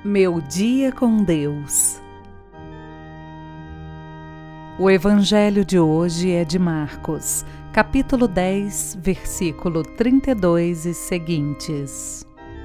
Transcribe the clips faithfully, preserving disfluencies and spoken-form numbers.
Meu dia com Deus. O evangelho de hoje é de Marcos, capítulo dez, versículo trinta e dois e seguintes.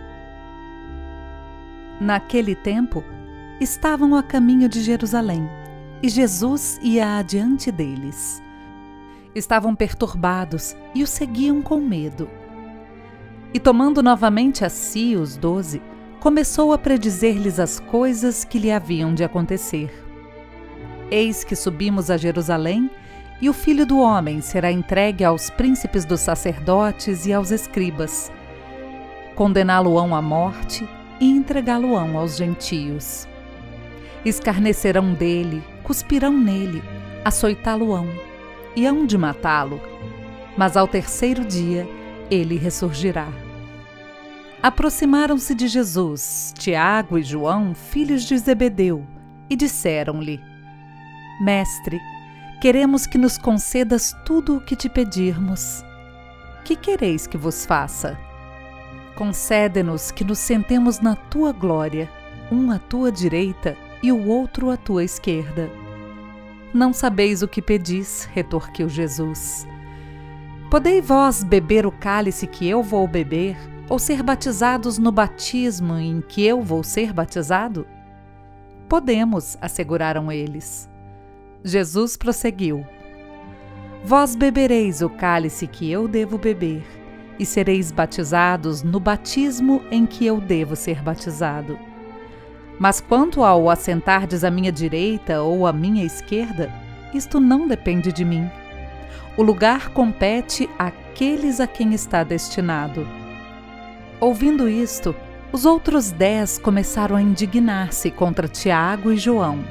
Naquele tempo, estavam a caminho de Jerusalém, e Jesus ia adiante deles. Estavam perturbados e o seguiam com medo. E tomando novamente a si os doze, começou a predizer-lhes as coisas que lhe haviam de acontecer. Eis que subimos a Jerusalém, e o Filho do Homem será entregue aos príncipes dos sacerdotes e aos escribas. Condená-lo-ão à morte e entregá-lo-ão aos gentios. Escarnecerão dele, cuspirão nele, açoitá-lo-ão, e hão de matá-lo. Mas ao terceiro dia ele ressurgirá. Aproximaram-se de Jesus, Tiago e João, filhos de Zebedeu, e disseram-lhe: Mestre, queremos que nos concedas tudo o que te pedirmos. Que quereis que vos faça? Concede-nos que nos sentemos na tua glória, um à tua direita e o outro à tua esquerda. Não sabeis o que pedis, retorquiu Jesus. Podei vós beber o cálice que eu vou beber, ou ser batizados no batismo em que eu vou ser batizado? Podemos, asseguraram eles. Jesus prosseguiu: Vós bebereis o cálice que eu devo beber, e sereis batizados no batismo em que eu devo ser batizado. Mas quanto ao assentardes à minha direita ou à minha esquerda, isto não depende de mim. O lugar compete àqueles a quem está destinado. Ouvindo isto, os outros dez começaram a indignar-se contra Tiago e João.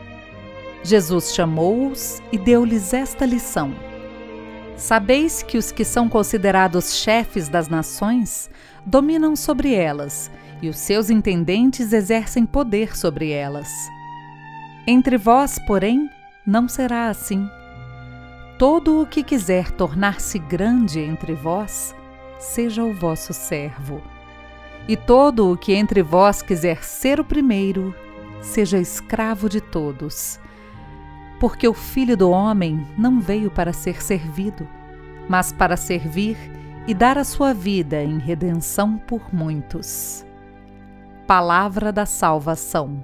Jesus chamou-os e deu-lhes esta lição: Sabeis que os que são considerados chefes das nações dominam sobre elas, e os seus intendentes exercem poder sobre elas. Entre vós, porém, não será assim. Todo o que quiser tornar-se grande entre vós, seja o vosso servo. E todo o que entre vós quiser ser o primeiro, seja escravo de todos. Porque o Filho do Homem não veio para ser servido, mas para servir e dar a sua vida em redenção por muitos. Palavra da salvação.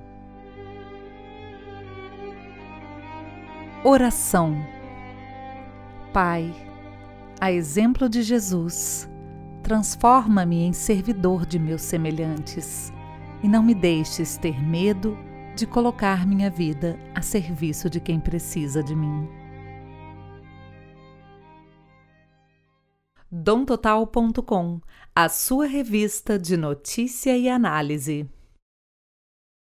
Oração. Pai, a exemplo de Jesus, transforma-me em servidor de meus semelhantes e não me deixes ter medo de colocar minha vida a serviço de quem precisa de mim. dom total ponto com, a sua revista de notícia e análise.